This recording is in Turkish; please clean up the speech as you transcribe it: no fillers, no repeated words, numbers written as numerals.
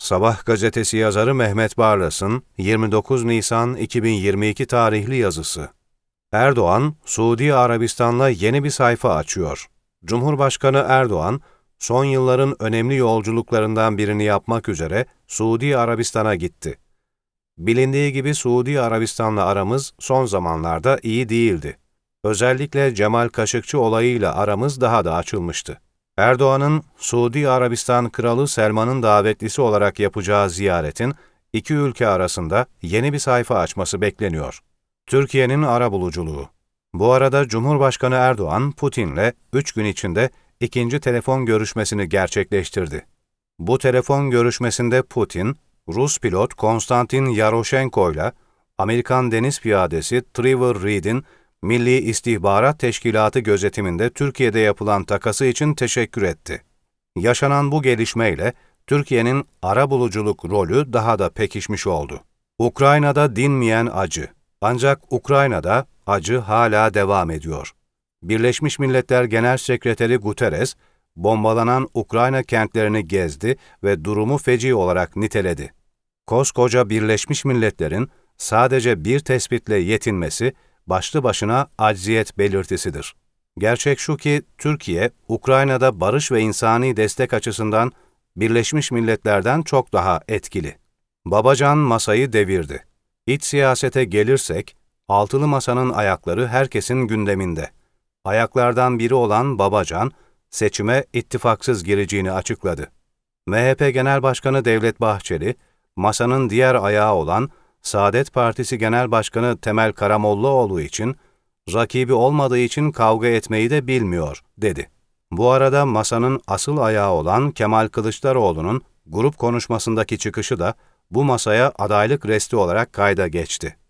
Sabah gazetesi yazarı Mehmet Barlas'ın 29 Nisan 2022 tarihli yazısı. Erdoğan, Suudi Arabistan'la yeni bir sayfa açıyor. Cumhurbaşkanı Erdoğan, son yılların önemli yolculuklarından birini yapmak üzere Suudi Arabistan'a gitti. Bilindiği gibi Suudi Arabistan'la aramız son zamanlarda iyi değildi. Özellikle Cemal Kaşıkçı olayıyla aramız daha da açılmıştı. Erdoğan'ın Suudi Arabistan Kralı Selman'ın davetlisi olarak yapacağı ziyaretin iki ülke arasında yeni bir sayfa açması bekleniyor. Türkiye'nin arabuluculuğu. Bu arada Cumhurbaşkanı Erdoğan, Putin'le 3 gün içinde ikinci telefon görüşmesini gerçekleştirdi. Bu telefon görüşmesinde Putin, Rus pilot Konstantin Yaroshenko'yla Amerikan deniz piyadesi Trevor Reed'in Milli İstihbarat Teşkilatı gözetiminde Türkiye'de yapılan takası için teşekkür etti. Yaşanan bu gelişmeyle Türkiye'nin arabuluculuk rolü daha da pekişmiş oldu. Ukrayna'da dinmeyen acı. Ancak Ukrayna'da acı hala devam ediyor. Birleşmiş Milletler Genel Sekreteri Guterres, bombalanan Ukrayna kentlerini gezdi ve durumu feci olarak niteledi. Koskoca Birleşmiş Milletler'in sadece bir tespitle yetinmesi, başlı başına acziyet belirtisidir. Gerçek şu ki, Türkiye, Ukrayna'da barış ve insani destek açısından Birleşmiş Milletler'den çok daha etkili. Babacan masayı devirdi. İç siyasete gelirsek, altılı masanın ayakları herkesin gündeminde. Ayaklardan biri olan Babacan, seçime ittifaksız gireceğini açıkladı. MHP Genel Başkanı Devlet Bahçeli, masanın diğer ayağı olan Saadet Partisi Genel Başkanı Temel Karamollaoğlu için, rakibi olmadığı için kavga etmeyi de bilmiyor, dedi. Bu arada masanın asıl ayağı olan Kemal Kılıçdaroğlu'nun grup konuşmasındaki çıkışı da bu masaya adaylık resti olarak kayda geçti.